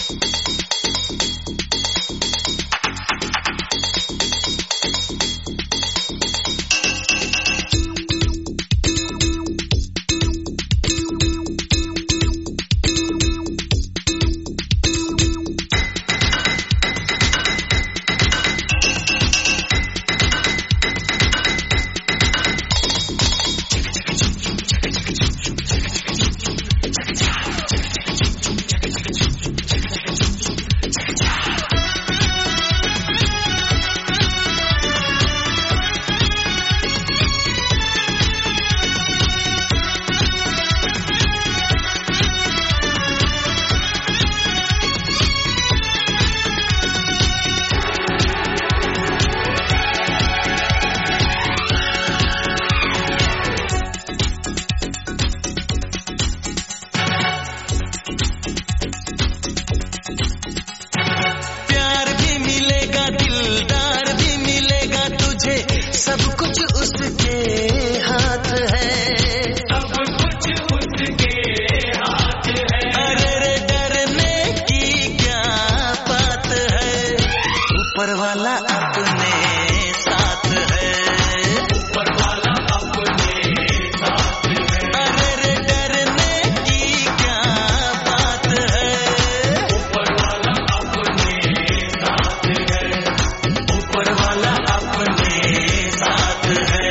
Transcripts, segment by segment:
ऊपर वाला अपने साथ है, ऊपर वाला अपने साथ है। अरे रे डरने की क्या बात है, ऊपर वाला अपने साथ है, ऊपर वाला अपने साथ है।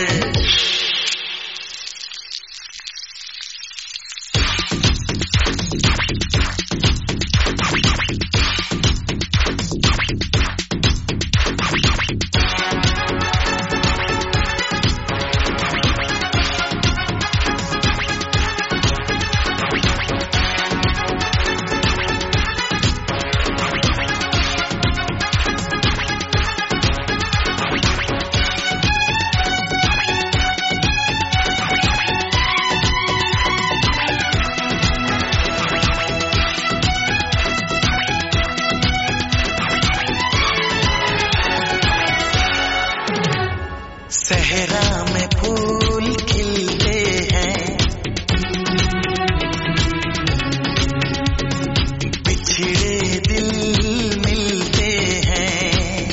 सहरा में फूल खिलते हैं, बिछड़े दिल मिलते हैं।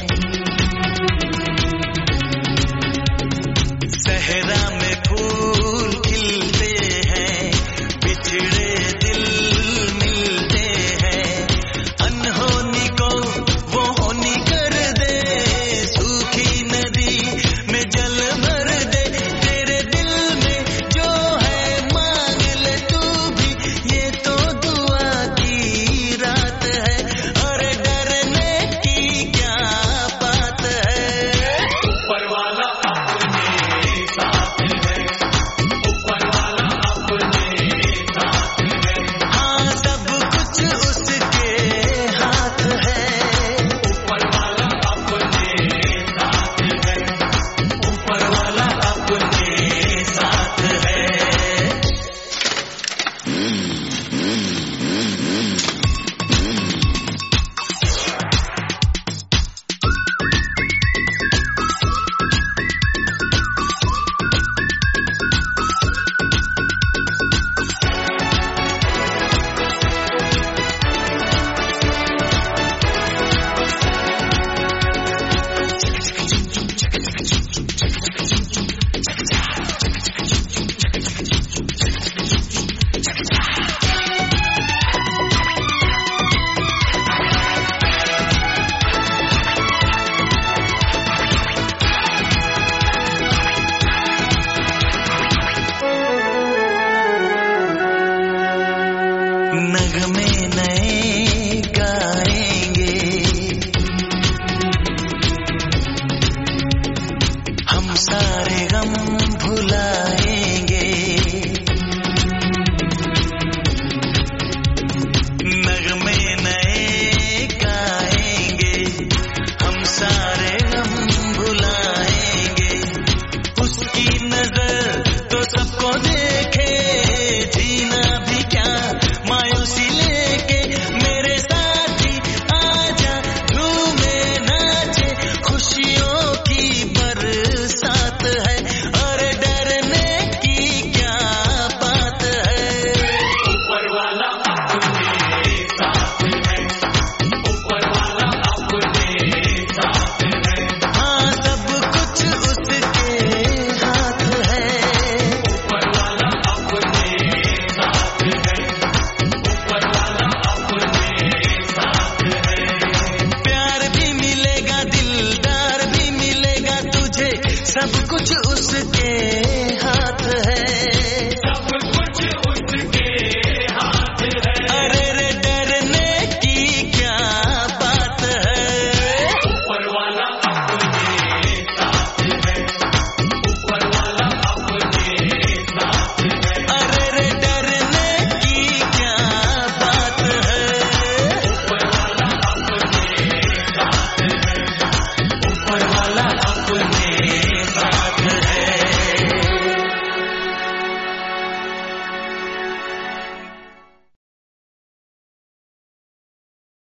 सहरा में फूल खिलते हैं, बिछड़े दिल मिलते हैं। अनहोनी को वो होनी कर दे, सूखी नदी में जल भर दे। तेरे दिल में जो है मांग ले तू भी, ये तो दुआ की रात है। अरे डरने की क्या बात है, ऊपर वाला अपने साथ है, ऊपर वाला अपने साथ है। हाँ सब कुछ उसके हाथ है, ऊपर वाला अपने साथ है, ऊपर वाला अपने साथ है। नगमे नए गाए